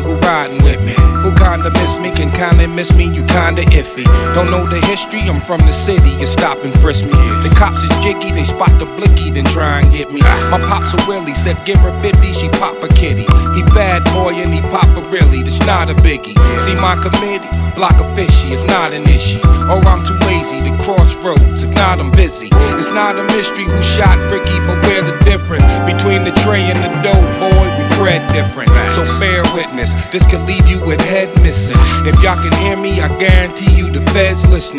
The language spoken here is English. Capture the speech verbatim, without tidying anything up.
who riding with me. Who kinda miss me, can kinda miss me, you kinda iffy. Don't know the history, I'm from the city, you stop and frisk me. The cops is jiggy, they spot the blicky, then try and get me. My pops a willie, said give her fifty, she pop a kitty. He bad boy and he pop a really, that's not a biggie. See my committee, block a fishy, it's not an issue. Or I'm too lazy to cross roads, if not I'm busy. It's not a mystery who shot Ricky, but we're the difference between the tray and the dough, boy, we bred different. So bear witness, this could leave you with head missing. If y'all can hear me, I guarantee you the feds listening.